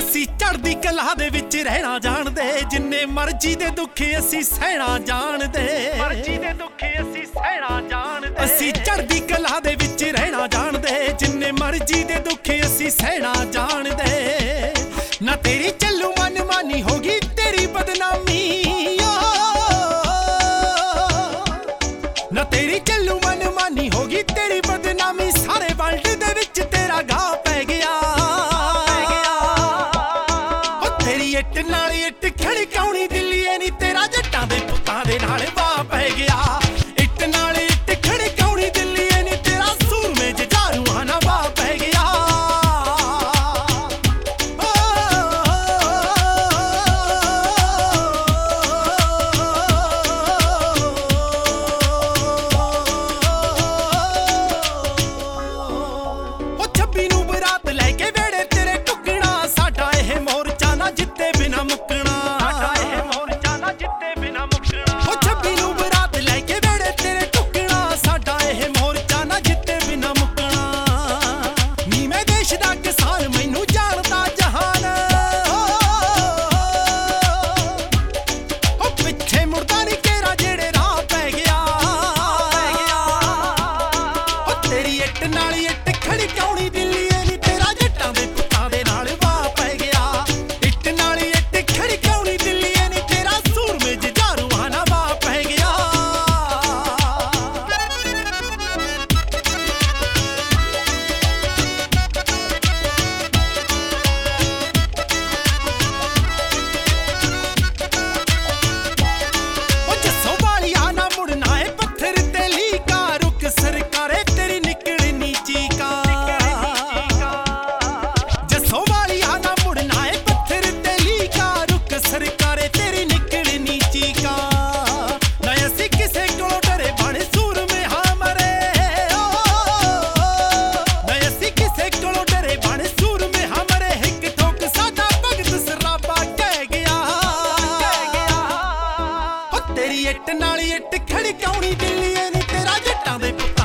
ਅਸੀਂ ਚੜ੍ਹਦੀ ਕਲਾ ਦੇ ਵਿੱਚ ਰਹਿਣਾ ਜਾਣਦੇ, ਜਿੰਨੇ ਮਰਜ਼ੀ ਦੇ ਦੁੱਖ ਅਸੀਂ ਸਹਿਣਾ ਜਾਣਦੇ। ਅਸੀਂ ਚੜ੍ਹਦੀ ਕਲਾ ਦੇ ਵਿੱਚ ਰਹਿਣਾ ਜਾਣਦੇ, ਜਿੰਨੇ ਮਰਜ਼ੀ ਦੇ ਦੁੱਖ ਅਸੀਂ ਸਹਿਣਾ ਜਾਣਦੇ। ਨਾ ਤੇਰੀ ਚੱਲੂ ਮਨਮਾਨੀ ਹੋਗੀ ਤੇਰੀ ਬਦਨਾਮੀ, ਨਾ ਤੇਰੀ ਚੱਲੂ ਮਨਮਾਨੀ ਹੋਗੀ ਤੇਰੀ ਬਦਨਾਮੀ। ਸਾਰੇ ਵਰਲਡ ਦੇ ਵਿੱਚ ਤੇਰਾ ਗਾਹ ਪੈ ਗਿਆ। ਤੇਰੀ ਇੱਟ ਨਾਲ ਇੱਟ ਖੜਕਾਉਣੀ ਦਿੱਲੀਏ ਨੀ, ਤੇਰਾ ਜੱਟਾਂ ਦੇ ਪੁੱਤਾਂ ਦੇ ਨਾਲ ਵਾਹ ਪੈ ਗਿਆ। ਇੱਟ ਨਾਲ ਇੱਟ ਖੜਕਾਉਣੀ ਦਿੱਲੀਏ ਨੀ, ਤੇਰਾ ਸੂਰਮੇ ਜਜਾਰੂਆਂ ਨਾਲ ਵਾਹ ਪੈ ਗਿਆ। ਉਹ 26 ਨੂੰ ਬਰਾਤ ਲੈ ਕੇ ਵੇੜੇ ਤੇਰੇ ਟੁੱਕਣਾ, ਸਾਡਾ ਇਹ ਮੋਰਚਾ ਨਾ ਜਿੱਤੇ ਬਿਨਾ ਮੁੱਕਣਾ। ਉਹ 26 ਨੂੰ ਬਰਾਤ ਲੈ ਕੇ ਵੇੜੇ ਤੇਰੇ ਟੁੱਕਣਾ, ਸਾਡਾ ਇਹ ਮੋਰਚਾ ਨਾ ਜਿੱਤੇ ਬਿਨਾ ਮੁੱਕਣਾ। ਨੀ ਮੈਂ ਦੇਸ਼ ਦਾ ਕਿਸਾਨ ਮੈਨੂੰ ਜਾਣਦਾ ਜਹਾਨ, ਉਹ ਪਿੱਛੇ ਮੁੜਦਾ ਨੀ ਕੇਰਾ ਜਿਹੜੇ ਰਾਹ ਪੈ ਗਿਆ। ਉਹ ਤੇਰੀ ਇੱਟ ਨਾਲ ਇੱਟ ਖੜਕਾਉਣੀ ਦਿੱਲੀਏ ਨੀ, ਤੇਰਾ ਜੱਟਾਂ ਦੇ ਪੁੱਤਾਂ ਦੇ ਨਾਲ ਵਾਹ ਪੈ ਗਿਆ। ਇੱਟ ਨਾਲ ਇੱਟ ਖੜਕਾਉਣੀ ਦਿੱਲੀਏ ਨੀ, ਤੇਰਾ ਸੂਰਮੇ ਜਜਾਰੂਆਂ ਨਾਲ ਵਾਹ ਪੈ ਗਿਆ। ਉਹ ਜੱਸੋਂ ਵਾਲਿਆ ਨਾ ਮੁੜਨਾ ਏ ਪੱਥਰ ਤੇ ਲੀਕਾ, ਰੁਕ ਸਰਕਾਰੇ ਤੇਰੀ ਨਿਕਲਣੀ ਚੀਕਾ। ਜੱਸੋਂ ਵਾਲਿਆ ਨਾ ਮੁੜਨਾ ਏ ਪੱਥਰ ਤੇ ਲੀਕਾ, ਰੁਕ ਸਰਕਾਰੇ ਤੇਰੀ ਨਿਕਲਣੀ ਚੀਕਾ। ਨਾ ਅਸੀਂ ਕਿਸੇ ਕੋਲੋਂ ਡਰੇ ਬਣ ਸੂਰਮੇ ਹਾਂ ਮਰੇ, ਨਾ ਅਸੀਂ ਕਿਸੇ ਕੋਲੋਂ ਡਰੇ ਬਣ ਸੂਰਮੇ ਹਾਂ ਮਰੇ। ਇੱਕ ਠੋਕ ਸਾਡਾ ਭਗਤ ਸਰਾਬਾ ਕਹਿ ਗਿਆ। ਉਹ ਤੇਰੀ ਇੱਟ ਨਾਲ ਇੱਟ ਖੜਕਾਉਣੀ ਦਿੱਲੀਏ ਨੀ, ਤੇਰਾ ਜੱਟਾਂ ਦੇ